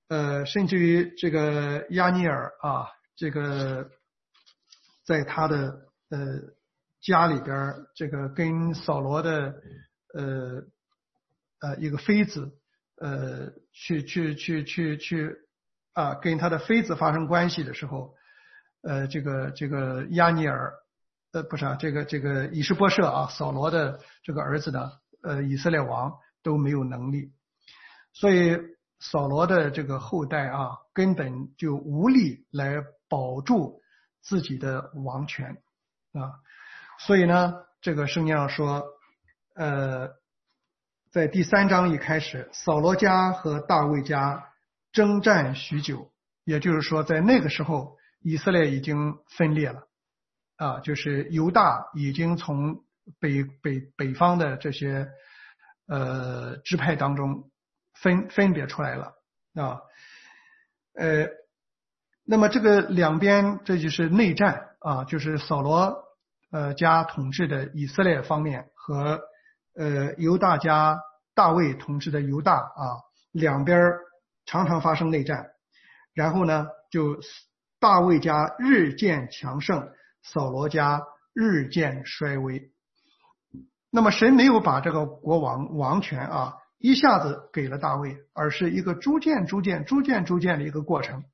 Speaker 1: 呃，甚至于这个亚尼尔啊，这个在他的呃家里边，这个跟扫罗的呃呃一个妃子呃去去去去去啊跟他的妃子发生关系的时候，呃这个这个亚尼尔呃不是啊，这个这个以实波设啊，扫罗的这个儿子呢，呃以色列王都没有能力，所以扫罗的这个后代啊，根本就无力来保住自己的王权啊，所以呢，这个圣经上说，呃，在第三章一开始，扫罗家和大卫家征战许久，也就是说，在那个时候，以色列已经分裂了啊，就是犹大已经从北北北方的这些呃支派当中分分别出来了啊，呃，那么这个两边这就是内战啊，就是扫罗呃家统治的以色列方面和呃犹大家大卫统治的犹大啊，两边常常发生内战，然后呢就大卫家日渐强盛，扫罗家日渐衰微。那么神没有把这个国王王权啊一下子给了大卫，而是一个逐渐逐渐逐渐逐渐的一个过程。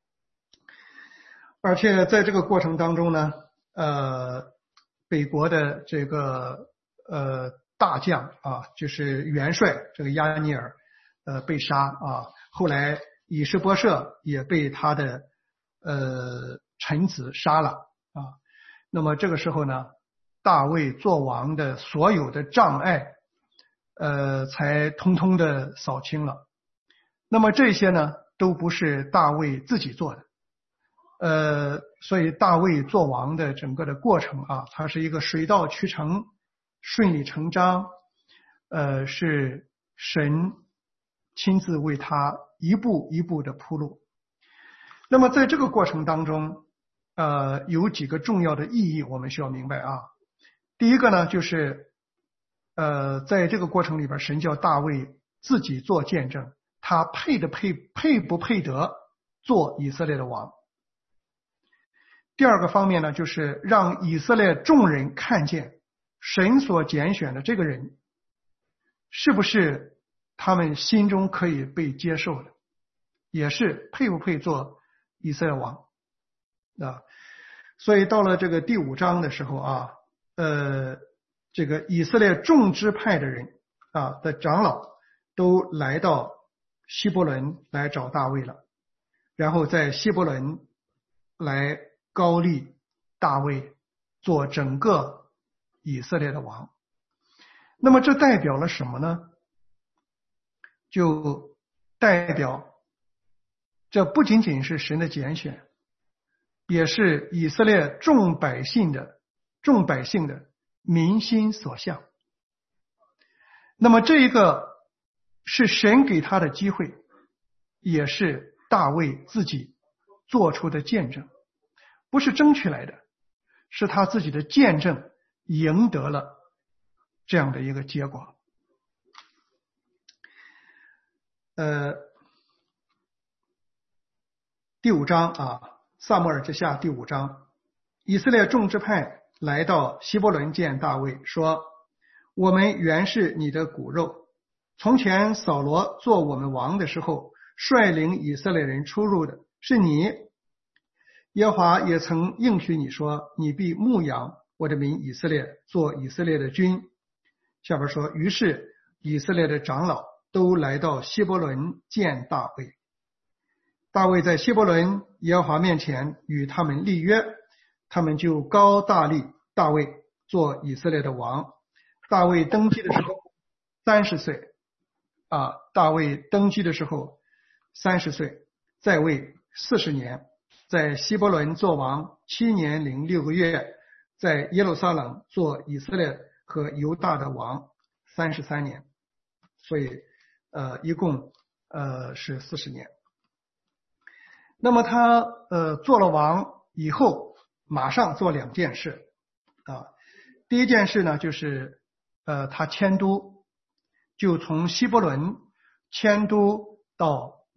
Speaker 1: 而且在这个过程当中呢，呃，北国的这个呃大将啊，就是元帅这个亚尼尔，呃被杀啊，后来以实波设也被他的呃臣子杀了啊。那么这个时候呢，大卫做王的所有的障碍，呃，才通通的扫清了。那么这些呢，都不是大卫自己做的。呃，所以大卫做王的整个的过程啊，它是一个水到渠成、顺理成章，呃，是神亲自为他一步一步的铺路。那么在这个过程当中，呃，有几个重要的意义我们需要明白啊。第一个呢，就是呃，在这个过程里边，神叫大卫自己做见证，他配的配配不配得做以色列的王。第二个方面呢，就是让以色列众人看见神所拣选的这个人是不是他们心中可以被接受的，也是配不配做以色列王啊。所以到了这个第五章的时候啊，呃，这个以色列众支派的人啊的长老都来到希伯伦来找大卫了，然后在希伯伦来高立大卫做整个以色列的王。那么这代表了什么呢？就代表这不仅仅是神的拣选，也是以色列众百姓的众百姓的民心所向。那么这一个是神给他的机会，也是大卫自己做出的见证，不是争取来的，是他自己的见证赢得了这样的一个结果。呃，第五章啊，撒母耳记下第五章，以色列众支派来到希伯伦见大卫，说：我们原是你的骨肉，从前扫罗做我们王的时候，率领以色列人出入的是你。耶和华也曾应许你说，你必牧养我的民以色列，做以色列的君。下边说，于是以色列的长老都来到希伯伦见大卫。大卫在希伯伦耶和华面前与他们立约，他们就高大立大卫做以色列的王。大卫登基的时候三十岁啊，大卫登基的时候三十岁，在位四十年，在希伯伦做王七年零六个月，在耶路撒冷做以色列和犹大的王三十三年，所以呃一共呃是四十年。那么他呃做了王以后，马上做两件事啊。第一件事呢，就是呃他迁都，就从希伯伦迁都到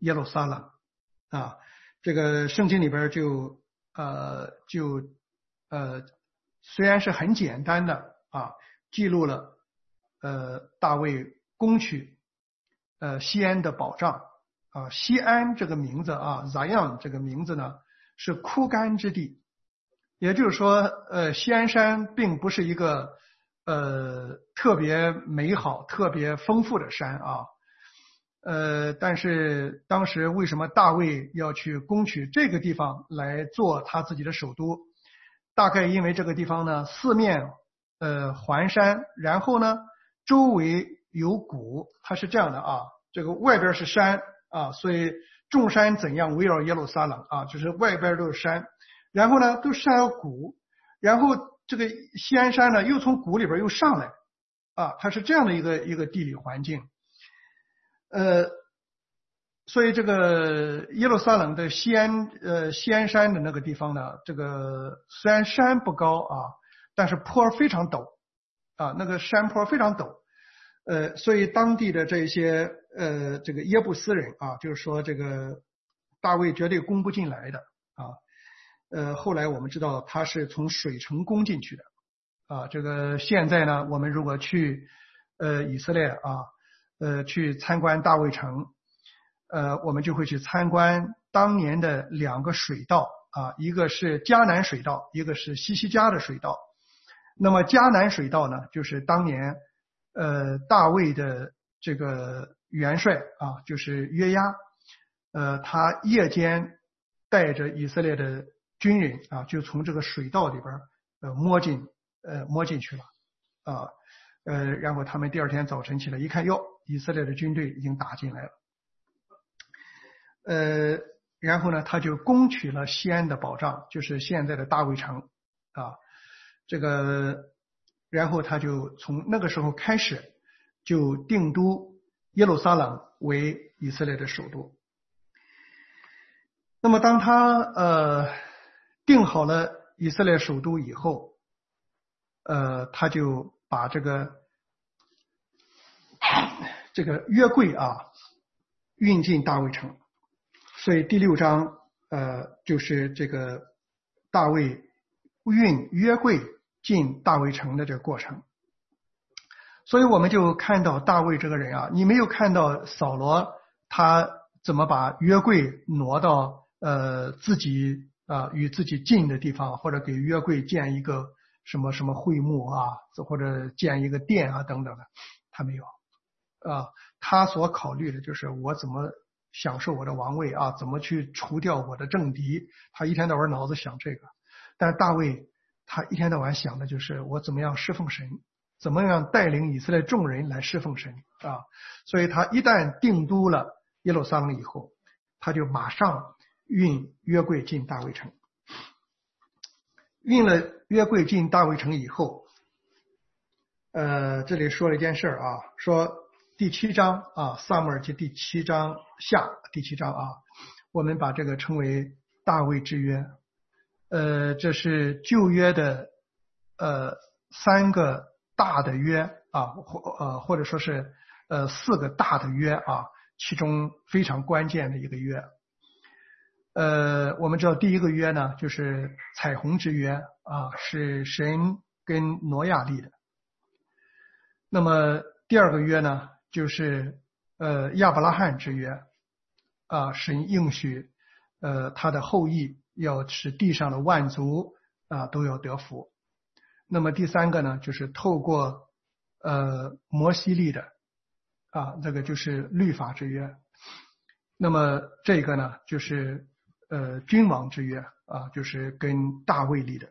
Speaker 1: 耶路撒冷啊。这个圣经里边就呃就呃虽然是很简单的啊，记录了呃大卫攻取呃西安的保障啊。西安这个名字啊 Zion 这个名字呢是枯干之地，也就是说呃西安山并不是一个呃特别美好特别丰富的山啊。呃，但是当时为什么大卫要去攻取这个地方来做他自己的首都？大概因为这个地方呢四面呃环山，然后呢周围有谷，它是这样的啊，这个外边是山啊，所以众山怎样围绕耶路撒冷啊，就是外边都是山，然后呢都是山有谷，然后这个西安山呢又从谷里边又上来啊，它是这样的一个一个地理环境。呃，所以这个耶路撒冷的西安呃西安山的那个地方呢，这个虽然山不高啊，但是坡非常陡啊，那个山坡非常陡，呃，所以当地的这些呃这个耶布斯人啊，就是说这个大卫绝对攻不进来的啊，呃，后来我们知道他是从水城攻进去的啊，这个现在呢，我们如果去呃以色列啊。呃，去参观大卫城，呃，我们就会去参观当年的两个水道啊，一个是迦南水道，一个是西西家的水道。那么迦南水道呢，就是当年呃大卫的这个元帅啊，就是约押，呃，他夜间带着以色列的军人啊，就从这个水道里边呃摸进呃摸进去了啊。呃，然后他们第二天早晨起来一看，哟，以色列的军队已经打进来了。呃，然后呢，他就攻取了西安的保障，就是现在的大卫城啊。这个，然后他就从那个时候开始，就定都耶路撒冷为以色列的首都。那么，当他呃定好了以色列首都以后，呃，他就把这个这个约柜啊运进大卫城，所以第六章呃就是这个大卫运约柜进大卫城的这个过程。所以我们就看到大卫这个人啊，你没有看到扫罗他怎么把约柜挪到呃自己啊、呃、与自己近的地方，或者给约柜建一个什么什么会幕啊，或者建一个殿啊等等的，他没有啊。他所考虑的就是我怎么享受我的王位啊，怎么去除掉我的政敌，他一天到晚脑子想这个。但是大卫他一天到晚想的就是我怎么样侍奉神，怎么样带领以色列众人来侍奉神啊。所以他一旦定都了耶路撒冷以后，他就马上运约柜进大卫城。运了约柜进大卫城以后，呃，这里说了一件事啊，说第七章啊，撒母耳记第七章下第七章啊，我们把这个称为大卫之约。呃，这是旧约的呃三个大的约啊，或呃或者说是呃四个大的约啊，其中非常关键的一个约。呃，我们知道第一个约呢，就是彩虹之约啊，是神跟挪亚立的。那么第二个约呢，就是呃亚伯拉罕之约啊，神应许呃他的后裔要使地上的万族啊都要得福。那么第三个呢，就是透过呃摩西立的啊，这个就是律法之约。那么这个呢，就是呃君王之约啊，就是跟大卫立的。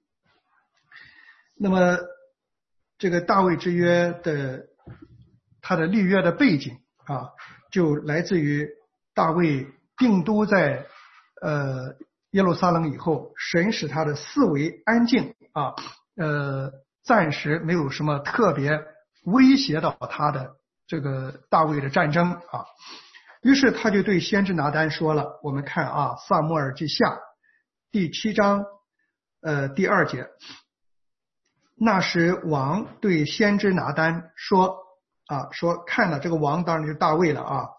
Speaker 1: 那么这个大卫之约的他的立约的背景啊，就来自于大卫定都在呃耶路撒冷以后，神使他的思维安静啊，呃暂时没有什么特别威胁到他的这个大卫的战争啊。于是他就对先知拿单说了，我们看啊，撒母耳记下第七章呃第二节，那时王对先知拿单说啊，说看了这个王当然就是大卫了啊，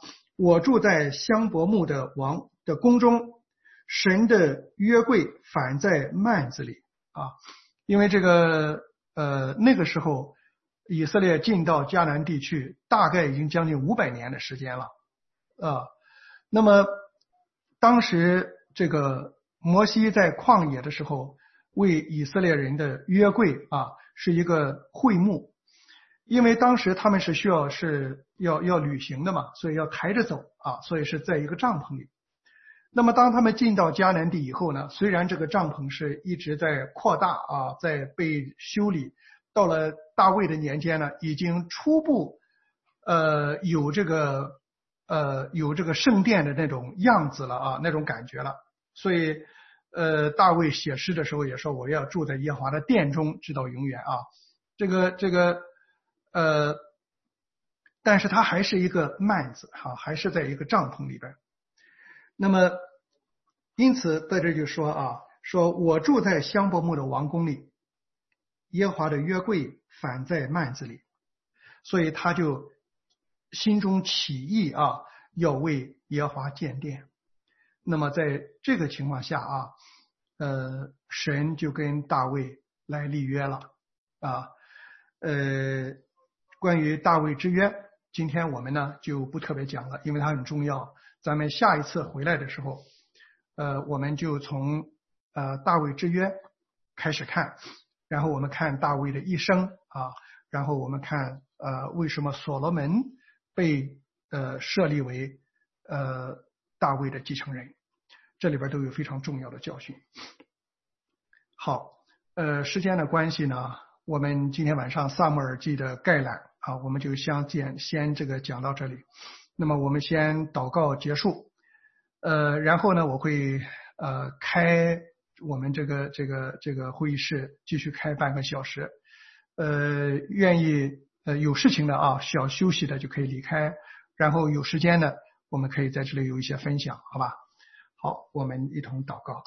Speaker 1: 我住在香柏木的王的宫中，神的约柜反在幔子里啊。因为这个呃那个时候以色列进到迦南地区大概已经将近五百年的时间了啊。那么当时这个摩西在旷野的时候为以色列人的约柜啊是一个会幕，因为当时他们是需要是要要旅行的嘛，所以要抬着走啊，所以是在一个帐篷里。那么当他们进到迦南地以后呢，虽然这个帐篷是一直在扩大啊，在被修理，到了大卫的年间呢，已经初步呃有这个呃有这个圣殿的那种样子了啊，那种感觉了。所以呃大卫写诗的时候也说，我要住在耶和华的殿中直到永远啊。这个这个呃但是它还是一个幔子哈、啊，还是在一个帐篷里边。那么因此在这就说啊，说我住在香柏木的王宫里，耶和华的约柜反在幔子里，所以他就心中起意啊，要为耶和华建殿。那么在这个情况下啊，呃，神就跟大卫来立约了啊。呃，关于大卫之约，今天我们呢就不特别讲了，因为它很重要。咱们下一次回来的时候，呃，我们就从呃大卫之约开始看，然后我们看大卫的一生啊，然后我们看呃为什么所罗门被呃设立为呃大卫的继承人，这里边都有非常重要的教训。好，呃，时间的关系呢，我们今天晚上撒母耳记的概览啊，我们就先先先这个讲到这里。那么我们先祷告结束，呃，然后呢，我会呃开我们这个这个这个会议室继续开半个小时，呃，愿意呃有事情的啊，需要休息的就可以离开，然后有时间的我们可以在这里有一些分享，好吧？好，我们一同祷告。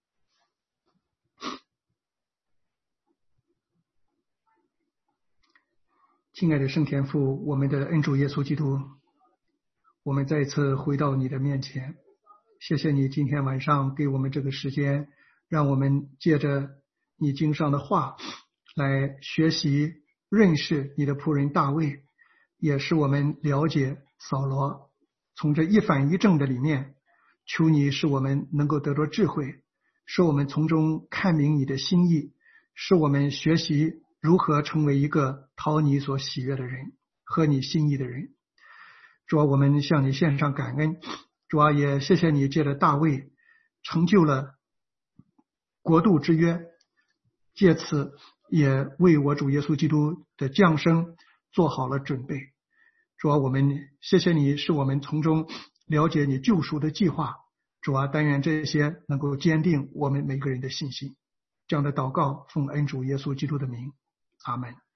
Speaker 1: 亲爱的圣天父，我们的恩主耶稣基督，我们再次回到你的面前，谢谢你今天晚上给我们这个时间，让我们借着你经上的话来学习认识你的仆人大卫，也使我们了解扫罗。从这一反一正的里面，求你使我们能够得着智慧，使我们从中看明你的心意，使我们学习如何成为一个讨你所喜悦的人，合你心意的人。主啊，我们向你献上感恩。主啊，也谢谢你借着大卫成就了国度之约，借此也为我主耶稣基督的降生做好了准备。主啊，我们谢谢你使我们从中了解你救赎的计划。主啊，但愿这些能够坚定我们每个人的信心。这样的祷告奉恩主耶稣基督的名，阿们。